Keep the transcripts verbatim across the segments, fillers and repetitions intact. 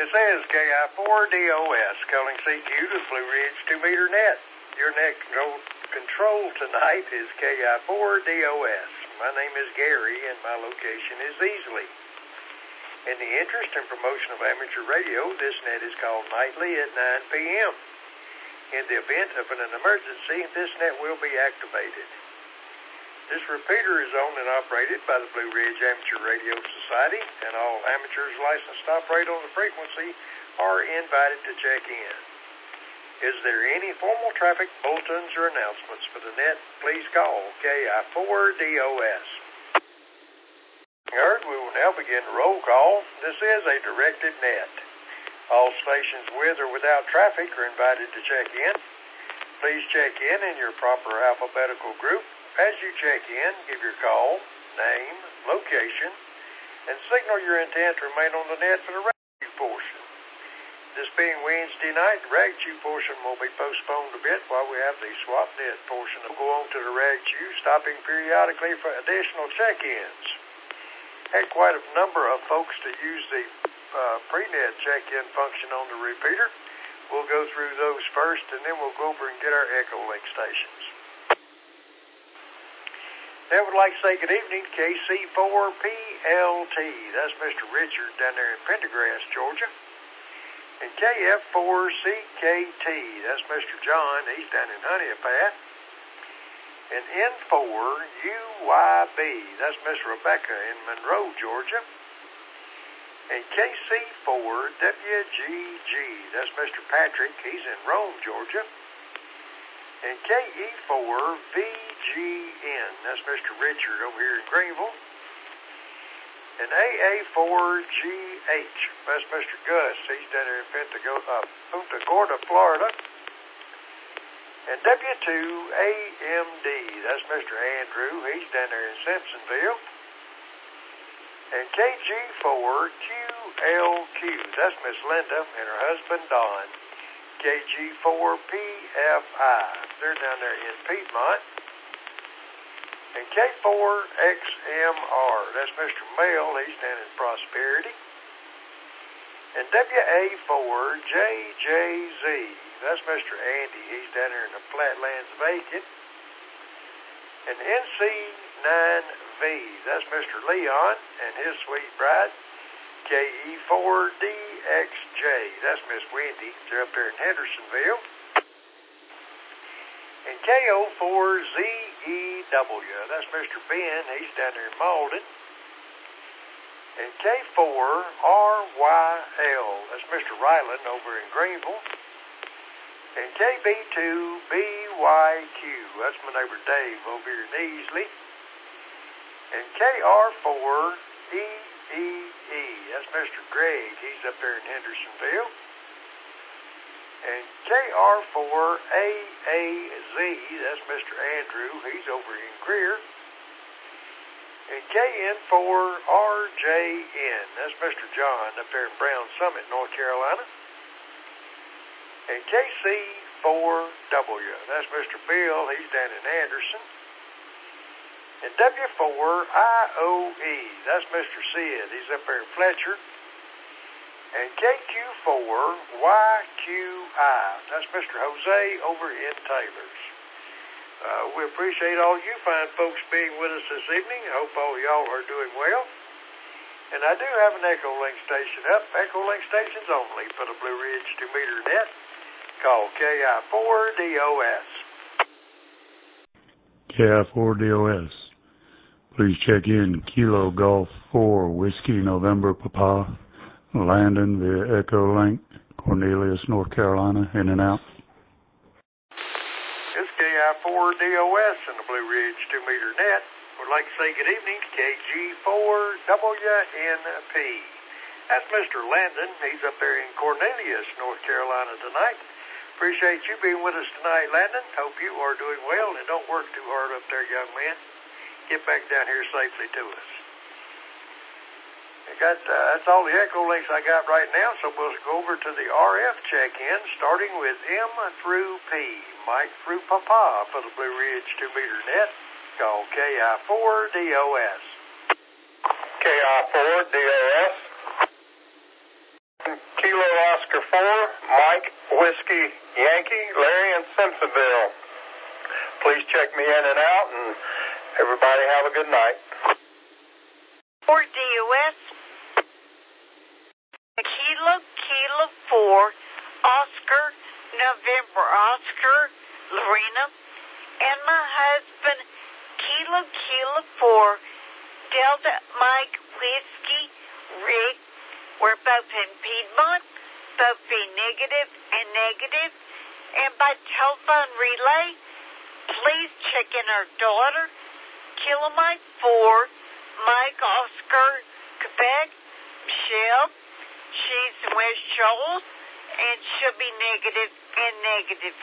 It says K I four D O S calling C Q to the Blue Ridge two meter net. Your net control, control tonight is K I four D O S. My name is Gary and my location is Easley. In the interest and promotion of amateur radio, this net is called nightly at nine p.m. In the event of an emergency, this net will be activated. This repeater is owned and operated by the Blue Ridge Amateur Radio Society, and all amateurs licensed to operate on the frequency are invited to check in. Is there any formal traffic bulletins or announcements for the net? Please call K I four D O S. Heard, we will now begin roll call. This is a directed net. All stations with or without traffic are invited to check in. Please check in in your proper alphabetical group. As you check in, give your call, name, location, and signal your intent to remain on the net for the rag portion. This being Wednesday night, the rag chew portion will be postponed a bit while we have the swap net portion. We'll go on to the rag chew, stopping periodically for additional check-ins. Had quite a number of folks to use the uh, pre-net check-in function on the repeater. We'll go through those first, and then we'll go over and get our Echo Link stations. I would like to say good evening to K C four P L T. That's Mister Richard down there in Pendergrass, Georgia. And K F four C K T. That's Mister John. He's down in Honeypath. And N four U Y B. That's Miss Rebecca in Monroe, Georgia. And K C four W G G. That's Mister Patrick. He's in Rome, Georgia. And K E four V G N, that's Mister Richard over here in Greenville. And A A four G H, that's Mister Gus, he's down there in Punta uh, Punta Gorda, Florida. And W two A M D, that's Mister Andrew, he's down there in Simpsonville. And K G four Q L Q, that's Miss Linda and her husband Don. K G four P F I, they're down there in Piedmont. And K four X M R, that's Mister Mail, he's down in Prosperity. And W A four J J Z, that's Mister Andy, he's down there in the Flatlands of Aiken. And N C nine V, that's Mister Leon and his sweet bride. K E four D X J, that's Miss Wendy, they're up there in Hendersonville. And K O four Z E W, that's Mister Ben, he's down there in Malden. And K four R Y L, that's Mister Ryland over in Greenville. And K B two B Y Q, that's my neighbor Dave over here in Easley. And K R four E E E, that's Mister Greg, he's up there in Hendersonville. And K R four A A Z, that's Mister Andrew, he's over in Greer. And K N four R J N, that's Mister John up there in Brown Summit, North Carolina. And K C four W, that's Mister Bill, he's down in Anderson. And W four I O E, that's Mister Sid, he's up there in Fletcher. And K Q four Y Q I, that's Mister Jose over in Taylor's. Uh, we appreciate all you fine folks being with us this evening. I hope all y'all are doing well. And I do have an Echo Link station up, Echo Link stations only for the Blue Ridge two meter net, called K I four D O S. K I four D O S. Please check in Kilo Golf four Whiskey November Papa, Landon via Echo Link, Cornelius, North Carolina, in and out. It's K I four D O S in the Blue Ridge two meter net. Would like to say good evening to K G four W N P. That's Mister Landon. He's up there in Cornelius, North Carolina tonight. Appreciate you being with us tonight, Landon. Hope you are doing well and don't work too hard up there, young man. Get back down here safely to us. I got, uh, that's all the Echo Links I got right now, so we'll go over to the R F check-in, starting with M through P, Mike through Papa for the Blue Ridge two meter net, called K I four D O S. K I four D O S. Kilo Oscar four, Mike Whiskey Yankee, Larry in Simpsonville. Please check me in and out, and everybody have a good night. four D O S, Kilo Kilo four, Oscar November Oscar Lorena, and my husband Kilo Kilo four, Delta Mike Whiskey Rick. We're both in Piedmont, both be negative and negative, and by telephone relay, please check in our daughter, Kilo Mike four, Mike Oscar Quebec, Michelle. She's in West Shoals, and she'll be negative and negative.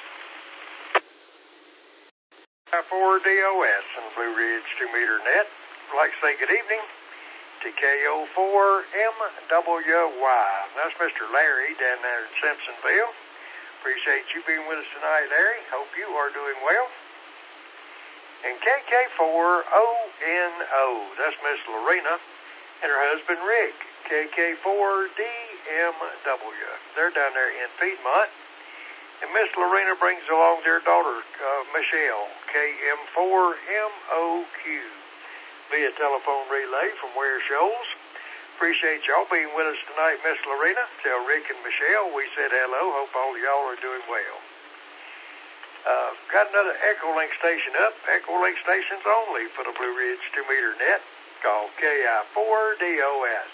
four D O S and Blue Ridge two meter net. I'd like to say good evening to K O four M W Y. That's Mister Larry down there in Simpsonville. Appreciate you being with us tonight, Larry. Hope you are doing well. And K K four O N O. That's Miss Lorena and her husband Rick. K K four D M W. They're down there in Piedmont. And Miss Lorena brings along their daughter, uh, Michelle, K M four M O Q, via telephone relay from Ware Shoals. Appreciate y'all being with us tonight, Miss Lorena. Tell Rick and Michelle we said hello. Hope all of y'all are doing well. Uh, got another Echolink station up. Echolink stations only for the Blue Ridge two meter net, called K I four D O S.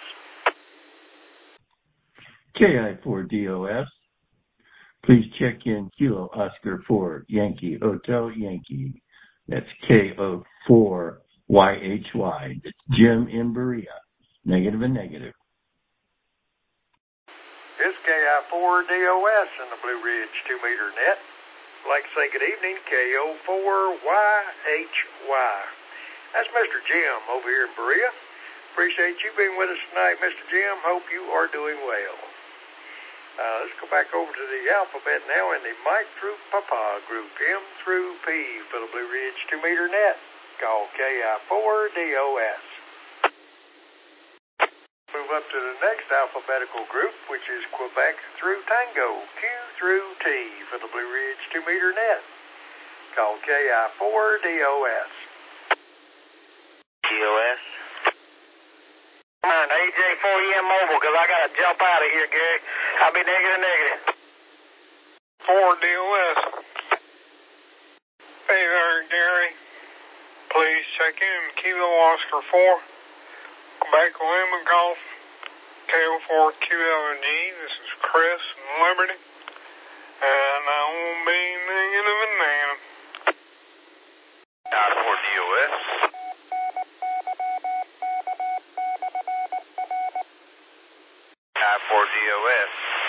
K I four D O S. Please check in Kilo Oscar four, Yankee Hotel Yankee. That's K O four Y H Y. It's Jim in Berea. Negative and negative. It's K I four D O S in the Blue Ridge two meter net. I'd like to say good evening, K O four Y H Y. That's Mister Jim over here in Berea. Appreciate you being with us tonight, Mister Jim. Hope you are doing well. Uh, let's go back over to the alphabet now in the Mike through Papa group, M through P for the Blue Ridge two meter net, called K I four D O S. Move up to the next alphabetical group, which is Quebec through Tango, Q through T for the Blue Ridge two meter net, called K I four D O S. D O S. A J four E M mobile, because I got to jump out of here, Gary. I'll be negative, negative. four D O S. Hey there, Gary. Please check in Kilo Oscar four, Quebec Lima Golf, K O four Q L G. This is Chris in Liberty, and I won't be negative and negative. I four D O S. I four D O S.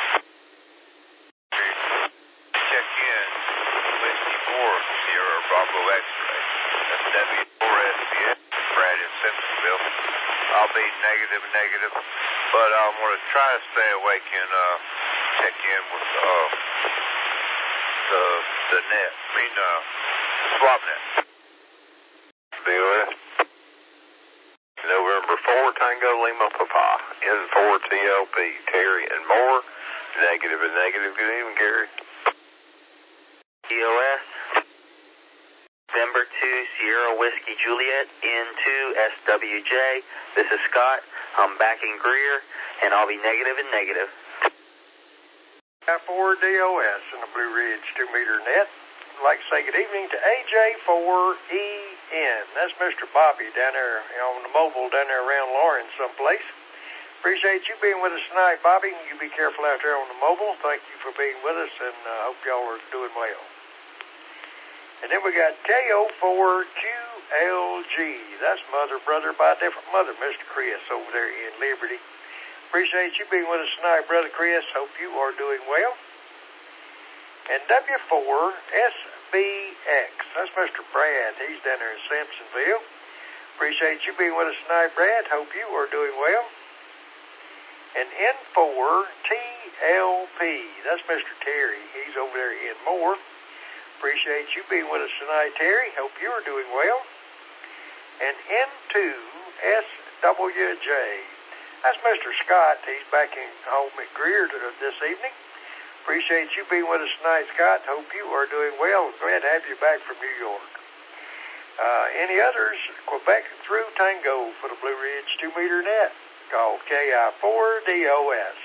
Check in Whiskey four, Sierra Bravo X-ray. That's W four S B S, Brad in Simpsonville. I'll be negative, negative, but I'm going to try to stay awake and uh, check in with uh, the the net. I mean, uh, swap net. D O S. November four, Tango Lima Papa, N four T L P, Terry and Moore, negative and negative. Good evening, Gary. D O S. November two, Sierra Whiskey Juliet, N two S W J. This is Scott. I'm back in Greer, and I'll be negative and negative. K I four D O S in the Blue Ridge two meter net. I'd like to say good evening to A J four E N. That's Mister Bobby down there on the mobile down there around Lawrence someplace. Appreciate you being with us tonight, Bobby. You be careful out there on the mobile. Thank you for being with us, and I uh, hope y'all are doing well. And then we got K O four Q L G. That's mother, brother by a different mother, Mister Chris over there in Liberty. Appreciate you being with us tonight, Brother Chris. Hope you are doing well. And W four S B X. That's Mister Brad. He's down there in Simpsonville. Appreciate you being with us tonight, Brad. Hope you are doing well. And N four T L P. That's Mister Terry. He's over there in Moore. Appreciate you being with us tonight, Terry. Hope you are doing well. And N two S W J. That's Mister Scott. He's back in home at Greer this evening. Appreciate you being with us tonight, Scott. Hope you are doing well. Glad to have you back from New York. Uh, any others? Quebec through Tango for the Blue Ridge two meter net. Call K I four D O S.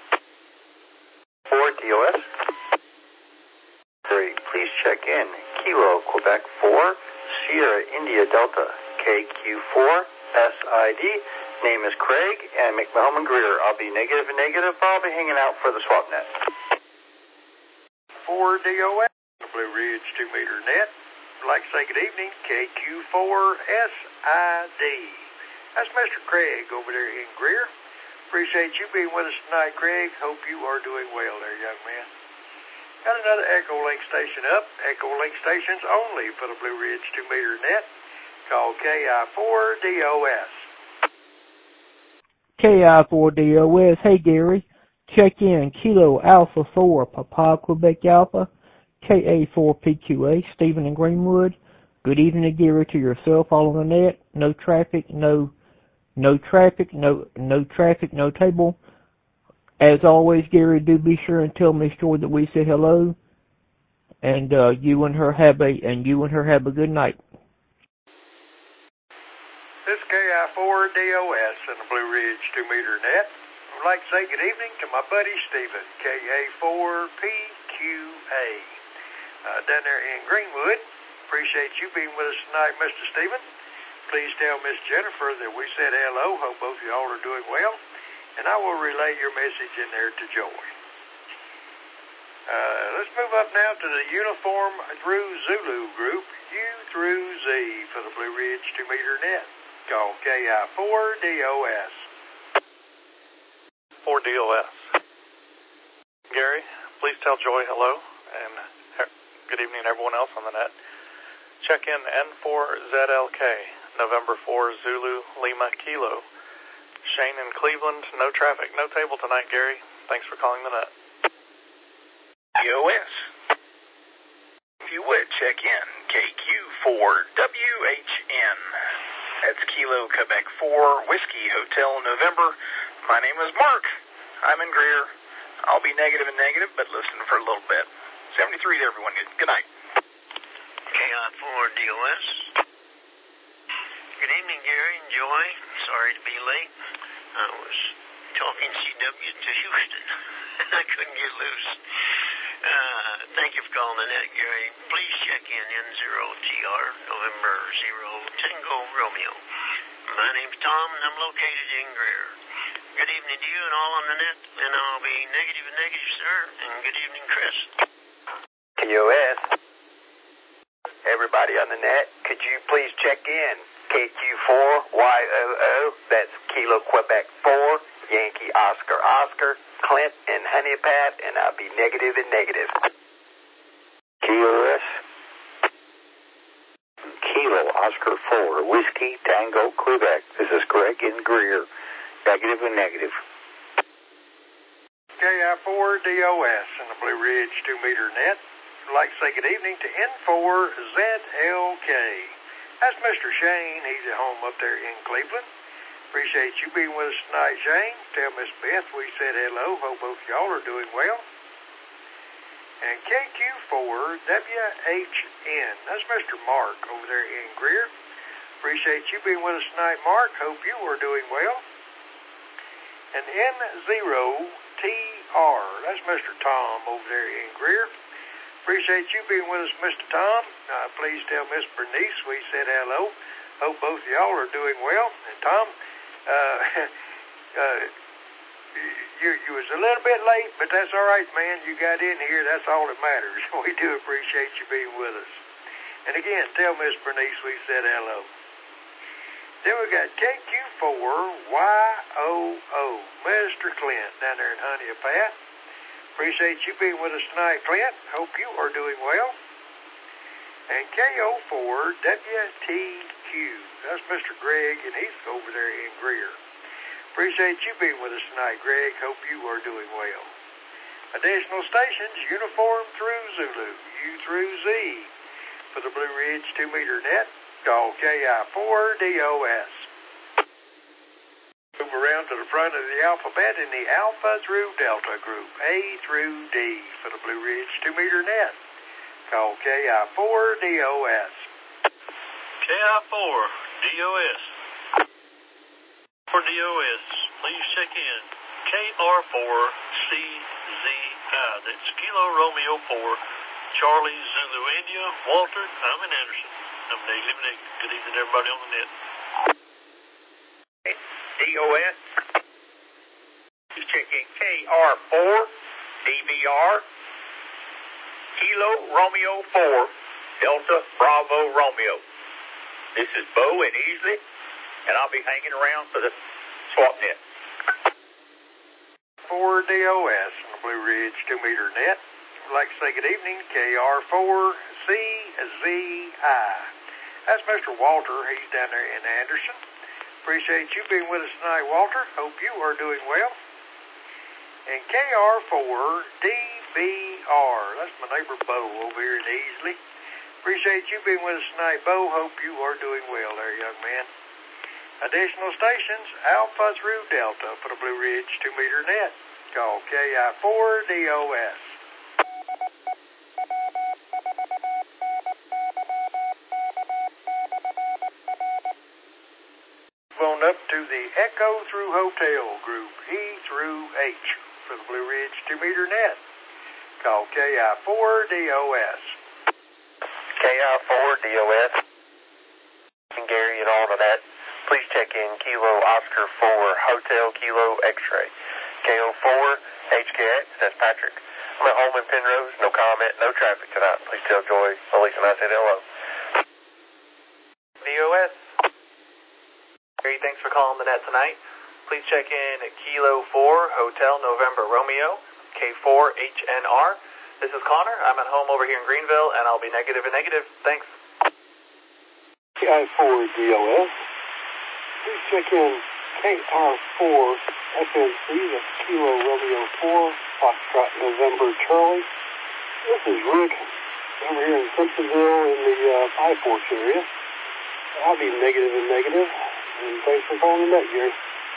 four D O S. Three. Please check in. Kilo Quebec four, Sierra India Delta, K Q four S I D. Name is Craig and McMahon Greer. I'll be negative and negative. I'll be hanging out for the swap net. four D O S, the Blue Ridge two meter net. I'd like to say good evening, K Q four S I D. That's Mister Craig over there in Greer. Appreciate you being with us tonight, Craig. Hope you are doing well there, young man. Got another Echo Link station up. Echo Link stations only for the Blue Ridge two meter net. Call K I four D O S. K I four D O S. Hey, Gary. Check in. Kilo Alpha four, Papa Quebec Alpha, K A four P Q A, Stephen in Greenwood. Good evening, Gary, to yourself, all on the net. No traffic, no, no traffic, no, no traffic, no table. As always, Gary, do be sure and tell Miss Joy that we say hello, and uh, you and her have a and you and her have a good night. This is K I four D O S and the Blue Ridge two meter net. I'd like to say good evening to my buddy Stephen, K A four P Q A, uh, down there in Greenwood. Appreciate you being with us tonight, Mister Stephen. Please tell Miss Jennifer that we said hello. Hope both of y'all are doing well. And I will relay your message in there to Joy. Uh, let's move up now to the Uniform through Zulu group, U through Z for the Blue Ridge two meter net. Call K I four D O S. four D O S. Gary, please tell Joy hello, and good evening everyone else on the net. Check in N four Z L K, November four Zulu Lima Kilo. Shane in Cleveland, no traffic, no table tonight, Gary. Thanks for calling the net. D O S. If you would, check in K Q four W H N. That's Kilo Quebec four Whiskey Hotel November. My name is Mark. I'm in Greer. I'll be negative and negative, but listen for a little bit. seventy-three to everyone. Good night. K I four D O S. Good evening, Gary and Joy. Sorry to be late. I was talking C W to Houston. I couldn't get loose. Uh, thank you for calling the net, Gary. Please check in N zero T R, November zero Tango Romeo. My name's Tom, and I'm located in Greer. Good evening to you and all on the net, and I'll be negative and negative, sir. And good evening, Chris. T O S. Everybody on the net, could you please check in? K Q four Y O O, that's Kilo Quebec four, Yankee Oscar Oscar, Clint and Honeypat, and I'll be negative and negative. T O S. Kilo Oscar four, Whiskey Tango Quebec. This is Greg in Greer. Negative and negative. K I four D O S and the Blue Ridge two meter net. I'd like to say good evening to N four Z L K. That's Mister Shane. He's at home up there in Cleveland. Appreciate you being with us tonight, Shane. Tell Miss Beth we said hello. Hope both y'all are doing well. And K Q four W H N. That's Mister Mark over there in Greer. Appreciate you being with us tonight, Mark. Hope you are doing well. And N zero T R. That's Mister Tom over there in Greer. Appreciate you being with us, Mister Tom. Uh, please tell Miss Bernice we said hello. Hope both of y'all are doing well. And Tom, uh, uh, you, you was a little bit late, but that's all right, man. You got in here. That's all that matters. We do appreciate you being with us. And again, tell Miss Bernice we said hello. Then we got K Q four Y O O, Mister Clint down there in Honeypat. Appreciate you being with us tonight, Clint. Hope you are doing well. And K O four W T Q, that's Mister Greg, and he's over there in Greer. Appreciate you being with us tonight, Greg. Hope you are doing well. Additional stations, uniform through Zulu, U through Z. For the Blue Ridge two meter net, call K I four D O S. Move around to the front of the alphabet in the Alpha through Delta group, A through D for the Blue Ridge two meter net. Call K I four D O S. K I four D O S. For D O S, please check in. K R four C Z I. That's Kilo Romeo four, Charlie Zulu India, Walter, I'm in Anderson. I'm negative negative. Good evening, everybody on the net. D O S. Please check in K R four D V R, Kilo Romeo four, Delta Bravo Romeo. This is Bo in Easley, and I'll be hanging around for the swap net. four D O S on the Blue Ridge two meter net. I'd like to say good evening, K R four C Z I. That's Mister Walter. He's down there in Anderson. Appreciate you being with us tonight, Walter. Hope you are doing well. And K R four D V R. That's my neighbor Bo over here in Easley. Appreciate you being with us tonight, Bo. Hope you are doing well there, young man. Additional stations, Alpha through Delta for the Blue Ridge two meter net. Call K I four D O S. On up to the Echo through Hotel group, E through H for the Blue Ridge two meter net. Call K I four D O S. K I four D O S. And Gary and all of that. Please check in Kilo Oscar four Hotel Kilo X-ray. K O four H K X, that's Patrick. I'm at home in Penrose, no comment, no traffic tonight. Please tell Joy, Elise and I said hello. D O S. Gary, thanks for calling the net tonight. Please check in at Kilo four Hotel November Romeo, K four H N R. This is Connor. I'm at home over here in Greenville, and I'll be negative and negative. Thanks. K I four D O S. Please check in K R four F N C, that's Kilo Romeo four, Foxtrot November Charlie. This is Rick over here in Simpsonville in the uh, Five Forks area. I'll be negative and negative, and thanks for calling the net, Gary.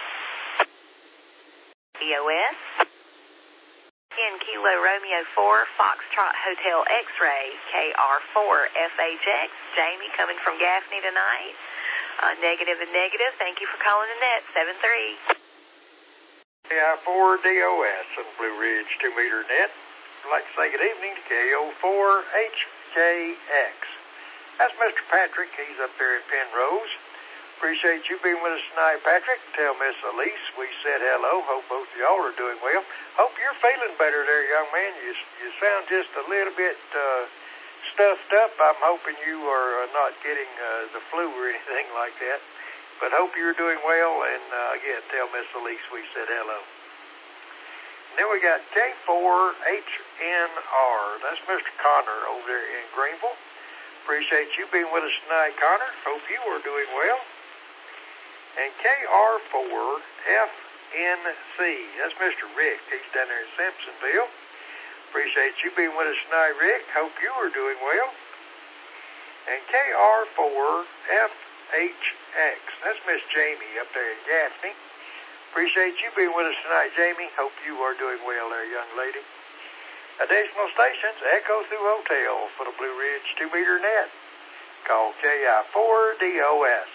D O S. In Kilo Romeo four, Foxtrot Hotel X-ray, K R four F H X. Jamie coming from Gaffney tonight. Uh, negative and negative. Thank you for calling the net. seven three. K I four D O S on Blue Ridge two meter net. I'd like to say good evening to K O four H K X. That's Mister Patrick. He's up there in Penrose. Appreciate you being with us tonight, Patrick. Tell Miss Elise we said hello. Hope both of y'all are doing well. Hope you're feeling better there, young man. You, you sound just a little bit uh, stuffed up. I'm hoping you are not getting uh, the flu or anything like that. But hope you're doing well. And uh, again, tell Miss Elise we said hello. And then we got K four H N R. That's Mister Connor over there in Greenville. Appreciate you being with us tonight, Connor. Hope you are doing well. And K R four F N C. That's Mister Rick. He's down there in Simpsonville. Appreciate you being with us tonight, Rick. Hope you are doing well. And K R four F H X. That's Miss Jamie up there in Gaffney. Appreciate you being with us tonight, Jamie. Hope you are doing well there, young lady. Additional stations, Echo through Hotel for the Blue Ridge two meter net. Call K I four D O S.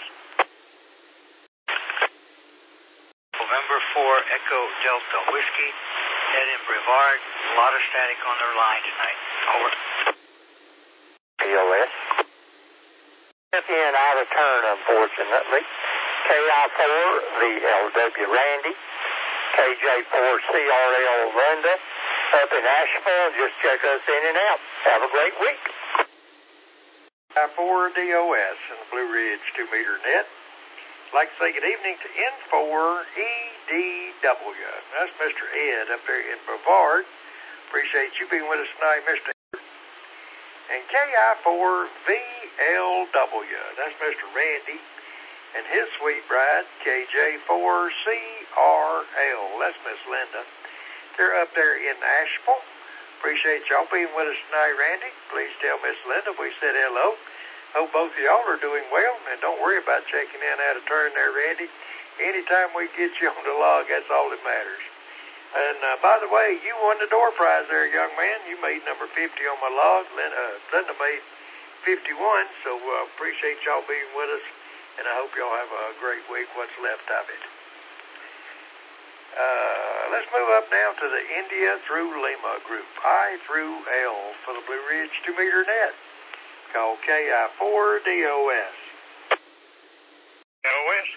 November four Echo Delta Whiskey, Ed in Brevard. A lot of static on their line tonight. Over. D O S. And I return, unfortunately. K I four V L W Randy, K J four C R L Linda, up in Asheville. Just check us in and out. Have a great week. K I four D O S in the Blue Ridge two meter net. I'd like to say good evening to N four E D W. That's Mister Ed up there in Brevard. Appreciate you being with us tonight, Mister Ed. And K I four V L W. That's Mister Randy and his sweet bride, K J four C R L. That's Miss Linda. They're up there in Asheville. Appreciate y'all being with us tonight, Randy. Please tell Miss Linda we said hello. Hope both of y'all are doing well, and don't worry about checking in out of turn there, Randy. anytime we get you on the log, that's all that matters. And uh, by the way, you won the door prize there, young man. You made number fifty on my log. Linda, uh, Linda made fifty-one, so uh, appreciate y'all being with us, and I hope y'all have a great week, what's left of it. Uh, let's move up now to the India through Lima group, I through L for the Blue Ridge two meter net. Call K I four D O S. D O S.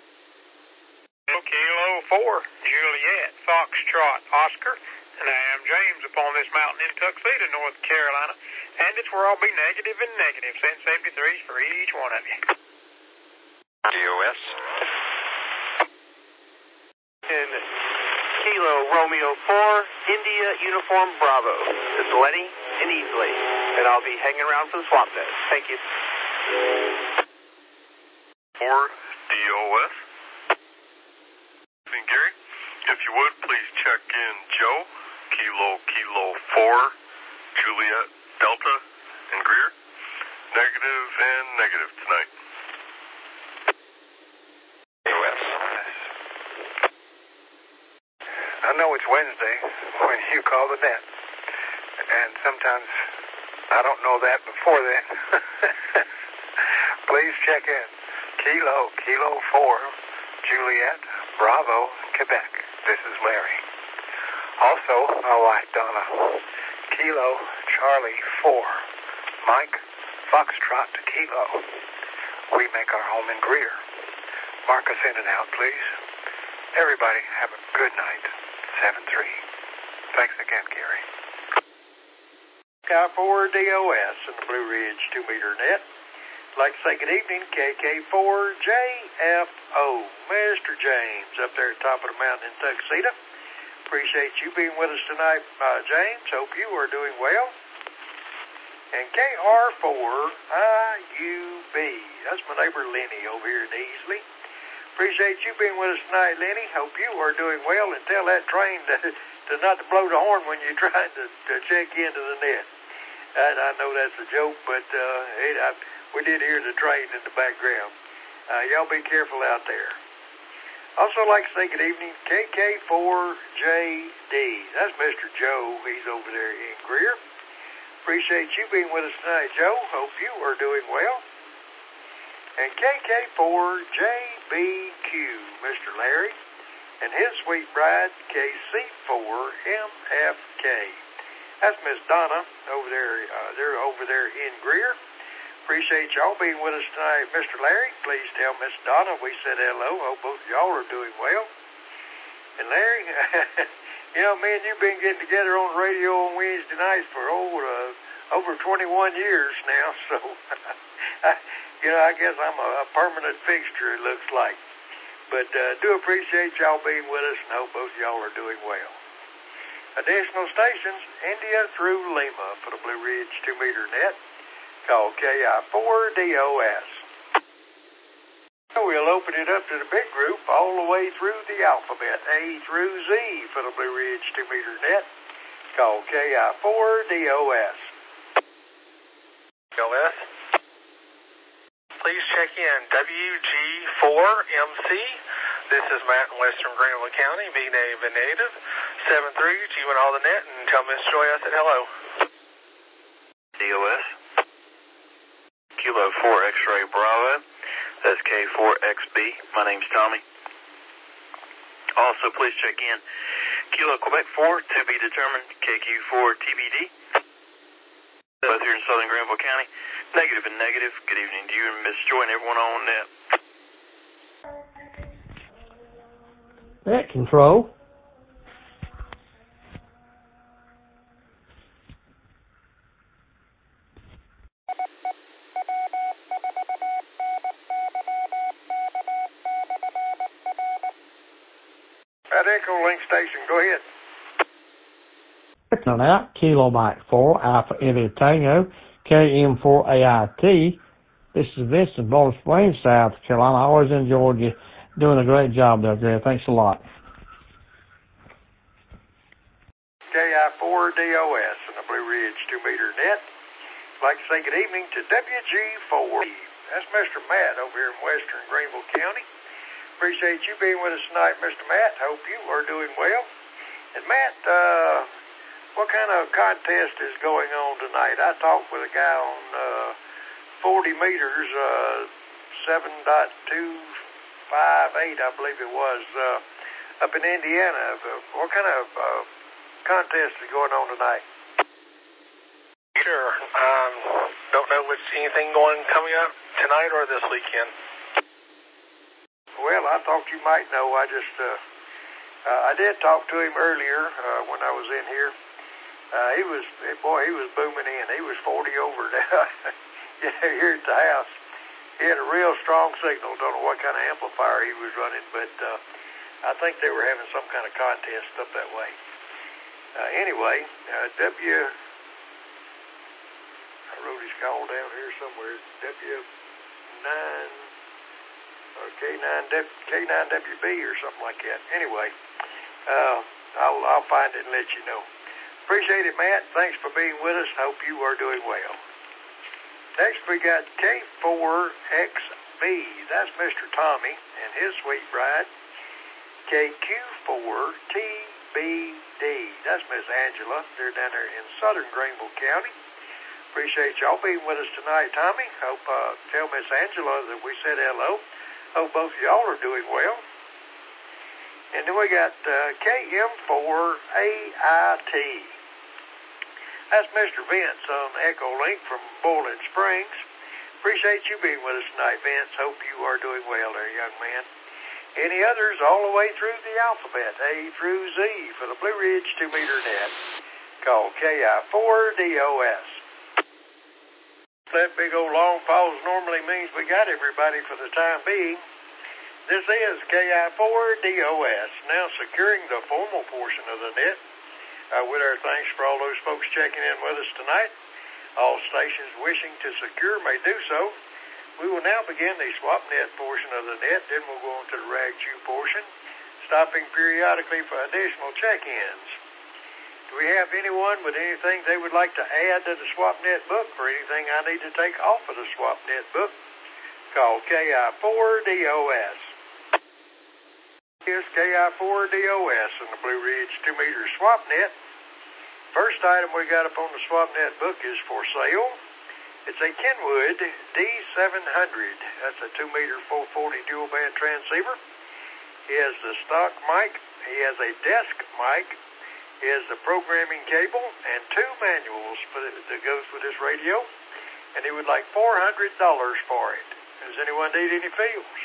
Kilo four, Juliet, Foxtrot, Oscar, and I am James upon this mountain in Tuxedo, North Carolina, and it's where I'll be negative and negative. Send seventy-threes for each one of you. D O S. And Kilo Romeo four, India Uniform Bravo. This is Lenny and Easley, and I'll be hanging around for the swap test. Thank you. four D O S. And Gary, if you would, please check in Joe, Kilo Kilo four, Juliet Delta, and Greer. Negative and negative tonight. D O S. I know it's Wednesday when you call the net, and sometimes I don't know that before then. Please check in. Kilo, Kilo four, Juliet, Bravo, Quebec. This is Larry. Also, my wife Donna. Kilo, Charlie four, Mike, Foxtrot to Kilo. We make our home in Greer. Mark us in and out, please. Everybody have a good night. seven three. Thanks again, Gary. K I four D O S in the Blue Ridge two meter net. I'd like to say good evening, K K four J F O, Mister James, up there at the top of the mountain in Tuxedo. Appreciate you being with us tonight, uh, James. Hope you are doing well. And K R four I U B, that's my neighbor Lenny over here in Easley. Appreciate you being with us tonight, Lenny. Hope you are doing well, and tell that train to, to not to blow the horn when you're trying to, to check into the net. And I know that's a joke, but uh, it, I, we did hear the train in the background. Uh, y'all be careful out there. Also like to say good evening, K K four J D. That's Mister Joe. He's over there in Greer. Appreciate you being with us tonight, Joe. Hope you are doing well. And K K four J B Q, Mister Larry, and his sweet bride, K C four M F K. That's Miss Donna over there. Uh, they're over there in Greer. Appreciate y'all being with us tonight, Mister Larry. Please tell Miss Donna we said hello. Hope both of y'all are doing well. And Larry, you know, me and you been getting together on the radio on Wednesday nights for oh, uh, over twenty-one years now, so you know, I guess I'm a, a permanent fixture, it looks like. But uh, do appreciate y'all being with us and hope both of y'all are doing well. Additional stations, India through Lima for the Blue Ridge two meter net. Call K I four D O S. We'll open it up to the big group all the way through the alphabet, A through Z for the Blue Ridge two meter net. Call K I four D O S. D O S. Please check in W G four M C. This is Matt in Western Greenville County, being native and native. seven three, G went all the net, and tell Miss Joy I said hello. D O S. Kilo four X-Ray Bravo. That's K four X B. My name's Tommy. Also, please check in Kilo Quebec four, to be determined, K Q four T B D. Both here in Southern Greenville County. Negative and negative. Good evening to you and Miss Joy and everyone on net. Net control. At Echo Link Station, go ahead. Checking it out, Kilo Mike four, Alpha India Tango, K M four A I T. This is Vincent, Bowling Springs, South Carolina. I always enjoyed you doing a great job there, Gary. Thanks a lot. K I four D O S in the Blue Ridge two meter net. I'd like to say good evening to W G four. That's Mister Matt over here in Western Greenville County. Appreciate you being with us tonight, Mister Matt. Hope you are doing well. And Matt, uh, what kind of contest is going on tonight? I talked with a guy on uh, forty meters, uh, seven point two five eight, I believe it was, uh, up in Indiana. What kind of uh, contest is going on tonight? Sure. Um, don't know if anything going coming up tonight or this weekend. Well, I thought you might know. I just, uh, uh, I did talk to him earlier uh, when I was in here. Uh, he was, boy, he was booming in. He was forty over now here at the house. He had a real strong signal. Don't know what kind of amplifier he was running, but uh, I think they were having some kind of contest up that way. Uh, anyway, uh, W, I wrote his call down here somewhere. W nine. Or K nine W B or something like that. Anyway, uh, I'll, I'll find it and let you know. Appreciate it, Matt. Thanks for being with us. Hope you are doing well. Next, we got K four X B. That's Mister Tommy and his sweet bride. K Q four T B D. That's Miss Angela. They're down there in southern Greenville County. Appreciate y'all being with us tonight, Tommy. Hope, uh, tell Miss Angela that we said hello. Hope both of y'all are doing well. And then we got uh, K M four A I T. That's Mister Vince on Echo Link from Boiling Springs. Appreciate you being with us tonight, Vince. Hope you are doing well there, young man. Any others all the way through the alphabet, A through Z, for the Blue Ridge two meter net, called K I four D O S. That big old long pause normally means we got everybody for the time being. This is K I four D O S, now securing the formal portion of the net. Uh, with our thanks for all those folks checking in with us tonight. All stations wishing to secure may do so. We will now begin the swap net portion of the net, then we'll go on to the rag chew portion, stopping periodically for additional check-ins. Do we have anyone with anything they would like to add to the SwapNet book or anything I need to take off of the SwapNet book? Call K I four D O S. Here's K I four D O S in the Blue Ridge two meter SwapNet. First item we got up on the SwapNet book is for sale. It's a Kenwood D seven hundred. That's a two meter four forty dual band transceiver. He has the stock mic. He has a desk mic. He has the programming cable and two manuals for the, that goes with this radio, and he would like four hundred dollars for it. Does anyone need any fields?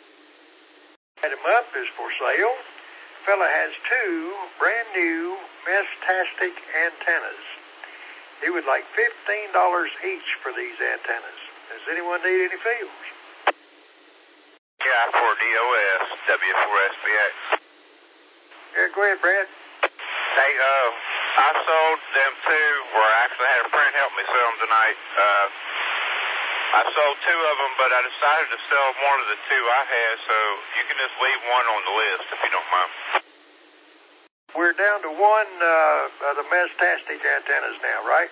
Item up is for sale. Fella has two brand new Mestastic antennas. He would like fifteen dollars each for these antennas. Does anyone need any fields? K I four D O S, W four S B X. Yeah, go ahead, Brad. Hey, uh, I sold them two, or I actually had a friend help me sell them tonight. Uh, I sold two of them, but I decided to sell one of the two I had, so you can just leave one on the list if you don't mind. We're down to one uh, of the Mestastic antennas now, right?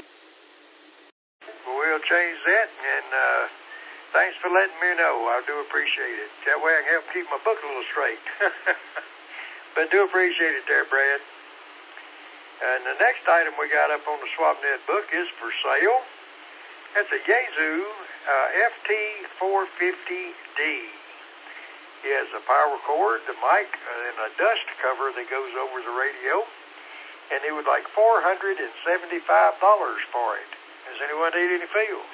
We'll change that, and uh, thanks for letting me know. I do appreciate it. That way I can help keep my book a little straight. But do appreciate it there, Brad. And the next item we got up on the SwapNet book is for sale. That's a Yaesu uh, F T four fifty D. He has a power cord, the mic, and a dust cover that goes over the radio. And he would like four hundred seventy-five dollars for it. Does anyone need any fields?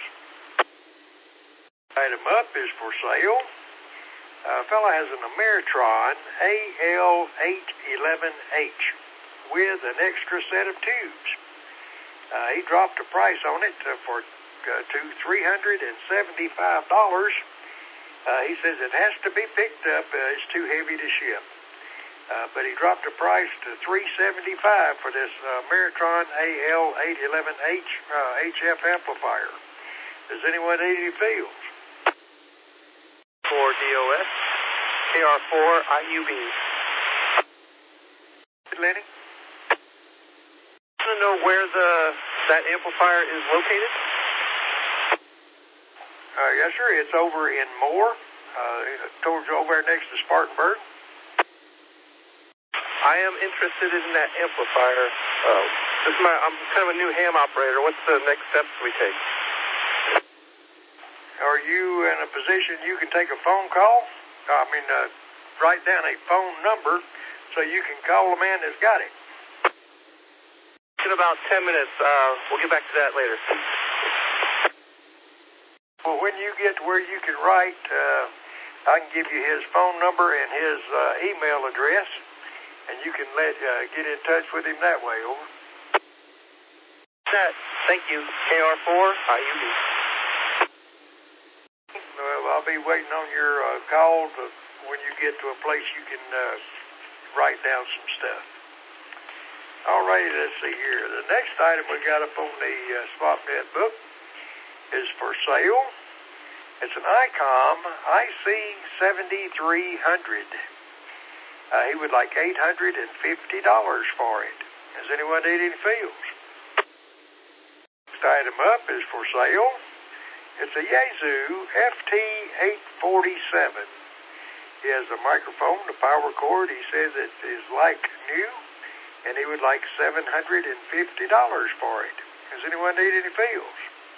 Item up is for sale. A fella has an Ameritron A L eight eleven H with an extra set of tubes. Uh, he dropped a price on it uh, for uh, to three hundred seventy-five dollars. Uh, he says it has to be picked up. Uh, it's too heavy to ship. Uh, but he dropped the price to three hundred seventy-five dollars for this uh, Ameritron A L eight eleven H uh, H F amplifier. Does anyone need any fields? For D O S, K R four I U B. Lenny? I want to know where the that amplifier is located? Uh, yes, sir. It's over in Moore, uh, towards over there next to Spartanburg. I am interested in that amplifier. Uh, this is my, I'm kind of a new ham operator. What's the next steps we take? Are you in a position you can take a phone call? I mean, uh, write down a phone number so you can call the man that's got it. In about ten minutes. Uh, we'll get back to that later. Well, when you get to where you can write, uh, I can give you his phone number and his uh, email address, and you can let uh, get in touch with him that way. Over. That. Thank you. K R four I U B. Well, I'll be waiting on your uh, call to, when you get to a place you can uh, write down some stuff. All righty, let's see here. The next item we got up on the uh, SwapNet book is for sale. It's an ICOM I C seventy-three hundred. Uh, he would like eight hundred fifty dollars for it. Does anyone need any fields? Next item up is for sale. It's a Yaesu F T eight forty-seven. He has a microphone, the power cord. He says it is like new, and he would like seven hundred fifty dollars for it. Does anyone need any fields?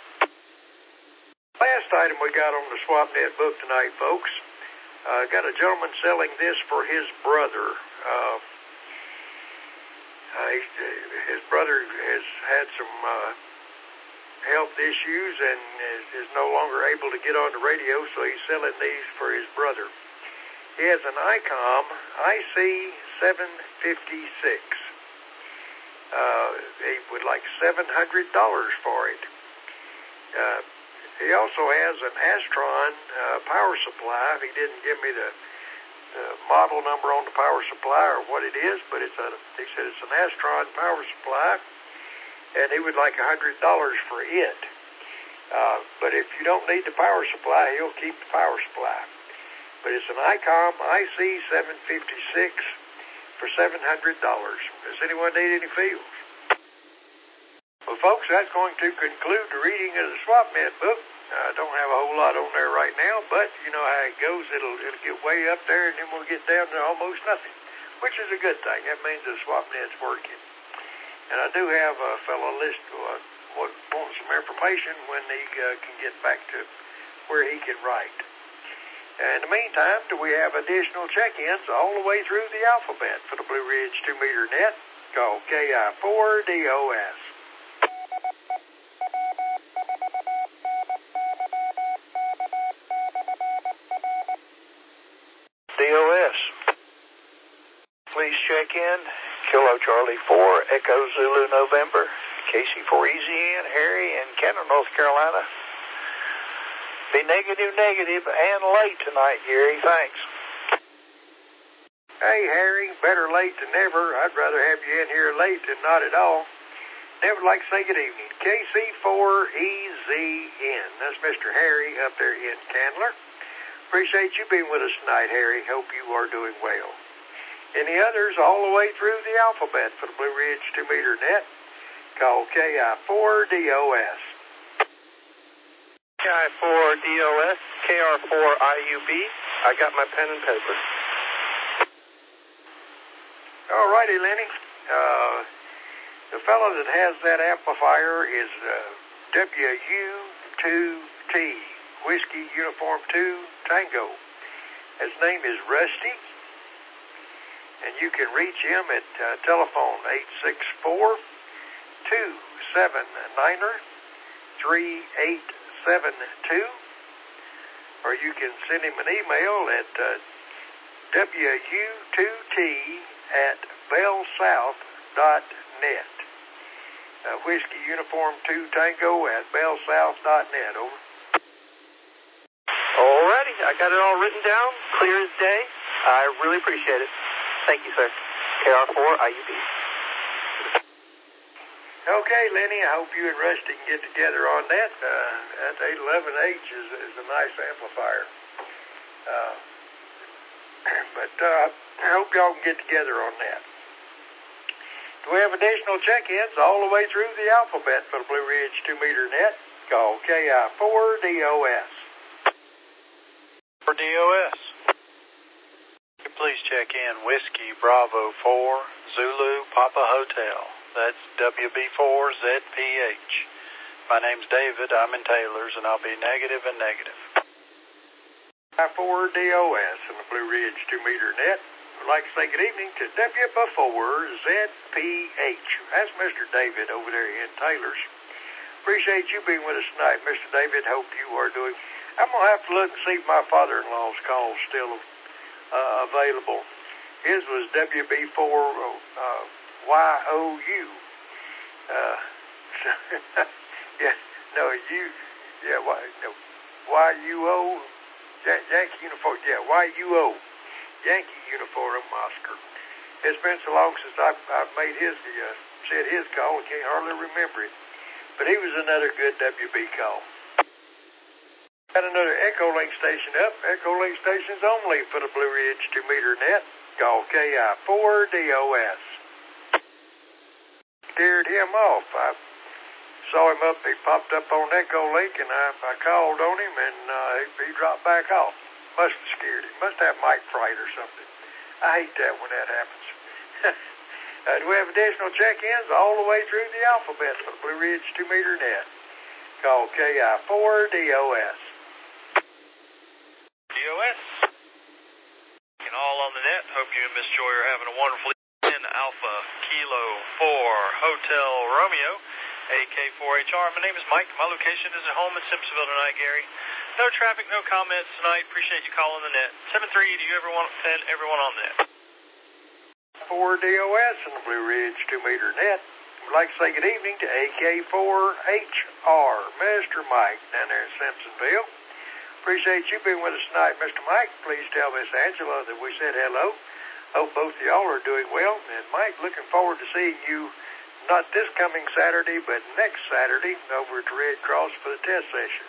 Last item we got on the SwapNet book tonight, folks. Uh, got a gentleman selling this for his brother. Uh, uh, his brother has had some uh, health issues and is, is no longer able to get on the radio, so he's selling these for his brother. He has an ICOM I C seven fifty-six. Uh, he would like seven hundred dollars for it. Uh, he also has an Astron uh, power supply. He didn't give me the, the model number on the power supply or what it is, but it's a, he said it's an Astron power supply, and he would like one hundred dollars for it. Uh, but if you don't need the power supply, he'll keep the power supply. But it's an ICOM I C seven fifty-six for seven hundred dollars. Does anyone need any fields? Well, folks, that's going to conclude the reading of the SwapNet book. I don't have a whole lot on there right now, but you know how it goes. It'll, it'll get way up there, and then we'll get down to almost nothing, which is a good thing. That means the SwapNet's working. And I do have a fellow list uh, wants some information when he uh, can get back to where he can write. In the meantime, do we have additional check-ins all the way through the alphabet for the Blue Ridge two meter net? Call K I four D O S. D O S. Please check in. Kilo Charlie four, Echo Zulu November, Casey for Easy in, Harry in Kenner, North Carolina. Be negative, negative, and late tonight, Gary. Thanks. Hey, Harry, better late than never. I'd rather have you in here late than not at all. Never like to say good evening. K C four E Z N. That's Mister Harry up there in Candler. Appreciate you being with us tonight, Harry. Hope you are doing well. Any others all the way through the alphabet for the Blue Ridge two meter net? Call K I four D O S. K I four D O S, K R four I U B. I got my pen and paper. All righty, Lenny. Uh, the fellow that has that amplifier is uh, W U two T, Whiskey Uniform two Tango. His name is Rusty, and you can reach him at uh, telephone eight six four, two seven nine, three eight seven two, or you can send him an email at uh, W U two T at bellsouth dot net. Uh, Whiskey Uniform two Tango at bellsouth dot net. Over. Alrighty, I got it all written down, clear as day. I really appreciate it. Thank you, sir. K R four I U B. Okay, Lenny, I hope you and Rusty can get together on that. Uh, that eight eleven H is, is a nice amplifier. Uh, but uh, I hope y'all can get together on that. Do we have additional check-ins all the way through the alphabet for the Blue Ridge two meter net? Call K I four D O S. For D O S. Please check in Whiskey Bravo four Zulu Papa Hotel. That's W B four Z P H. My name's David. I'm in Taylor's, and I'll be negative and negative. I four D O S in the Blue Ridge two meter net. I'd like to say good evening to W B four Z P H. That's Mister David over there in Taylor's. Appreciate you being with us tonight, Mister David. Hope you are doing. I'm going to have to look and see if my father-in-law's call is still uh, available. His was W B four uh, Y O U. Uh, yeah, no, you, yeah, y, no, Y U O, Yankee uniform, yeah, Y U O, Yankee uniform Oscar. It's been so long since I've, I've made his, uh, said his call, I can't hardly remember it. But he was another good W B call. Got another Echo Link station up. Echo Link stations only for the Blue Ridge two meter net. Call K I four D O S. Scared him off. I saw him up, he popped up on Echo Link, and I, I called on him, and uh, he, he dropped back off. Must have scared him. Must have mic fright or something. I hate that when that happens. uh, do we have additional check-ins all the way through the alphabet for the Blue Ridge two meter net? Call K I four D O S. D O S. And all on the net. Hope you and Miss Joy are having a wonderful evening. Alpha Kilo four Hotel Romeo, A K four H R. My name is Mike. My location is at home in Simpsonville tonight, Gary. No traffic, no comments tonight. Appreciate you calling the net. seven three to you, everyone, and everyone on the net. four D O S in the Blue Ridge two meter net. I'd like to say good evening to A K four H R, Mister Mike, down there in Simpsonville. Appreciate you being with us tonight, Mister Mike. Please tell Miss Angela that we said hello. Hope both of y'all are doing well. And Mike, looking forward to seeing you not this coming Saturday, but next Saturday over at the Red Cross for the test session.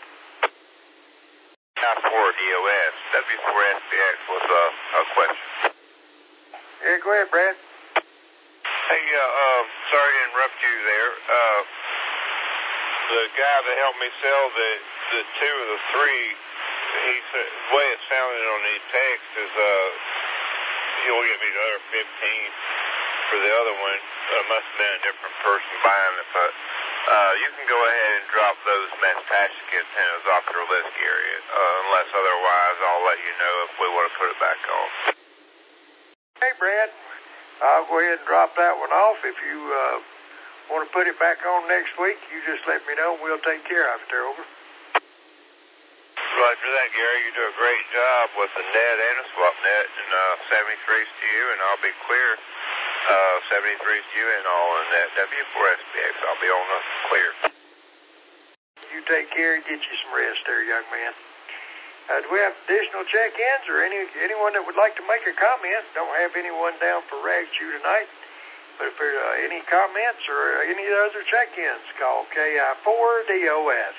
I four D O S, W four S B X was uh, a question. Yeah, go ahead, Brad. Hey, uh, uh, sorry to interrupt you there. Uh, the guy that helped me sell the, the two of the three, he said, the way it sounded on the text is, uh, he'll give me the other fifteen for the other one. Uh, must have been a different person buying it, but, uh, you can go ahead and drop those Mastachik antennas off your list, Gary, uh, unless otherwise I'll let you know if we want to put it back on. Hey, Brad, I'll go ahead and drop that one off. If you, uh, want to put it back on next week, you just let me know and we'll take care of it there, over. Roger that, Gary. You do a great job with the net and the swap net, and uh, seventy-three's to you, and I'll be clear. Uh, seventy-three's to you, and all in that W four S B X. I'll be on the clear. You take care and get you some rest there, young man. Uh, do we have additional check-ins or any anyone that would like to make a comment? Don't have anyone down for rag chew tonight, but if there are uh, any comments or any other check-ins, call K I four D O S.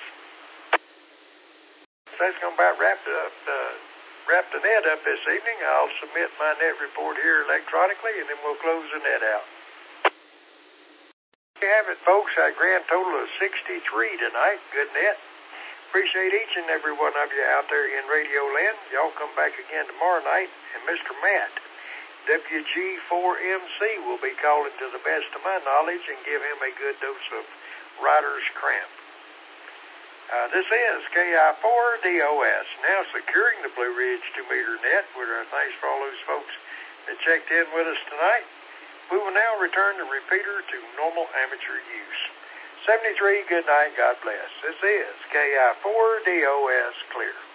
That's going to about wrap, it up, uh, wrap the net up this evening. I'll submit my net report here electronically, and then we'll close the net out. There you have it, folks. A grand total of sixty-three tonight. Good net. Appreciate each and every one of you out there in Radio Land. Y'all come back again tomorrow night, and Mister Matt, W G four M C, will be calling to the best of my knowledge and give him a good dose of rider's cramp. Uh, this is K I four D O S, now securing the Blue Ridge two meter net. With our thanks for all those folks that checked in with us tonight. We will now return the repeater to normal amateur use. seventy-three, good night, God bless. This is K I four D O S, clear.